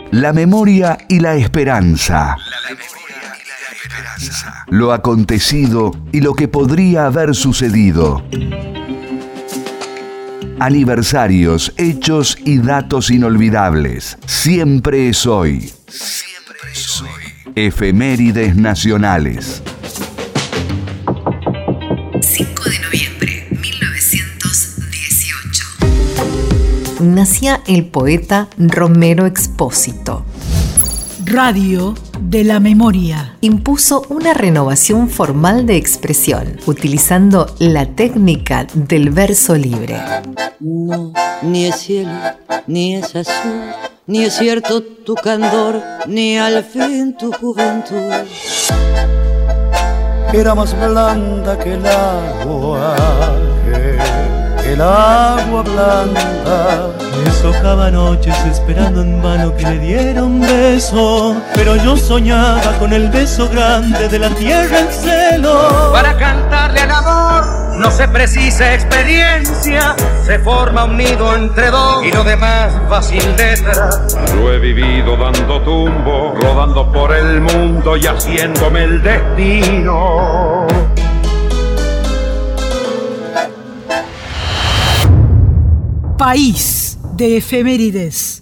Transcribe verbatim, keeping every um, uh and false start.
La memoria y la esperanza. Lo acontecido y lo que podría haber sucedido. Aniversarios, hechos y datos inolvidables. Siempre es hoy. Siempre es hoy. Efemérides nacionales. cinco de noviembre de mil novecientos dieciocho. Nacía el poeta Romero Expósito. Radio de la memoria. Impuso una renovación formal de expresión, utilizando la técnica del verso libre. No, ni es cielo, ni es azul, ni es cierto tu candor, ni al fin tu juventud. Era más blanda que el agua, que el agua blanda. Deshojaba noches esperando en vano que le diera un beso, pero yo soñaba con el beso grande de la tierra en celo. Para cantarle al amor no se precisa experiencia, se forma un nido entre dos y lo demás va sin letra. Lo he vivido dando tumbo, rodando por el mundo y haciéndome el destino. País de efemérides.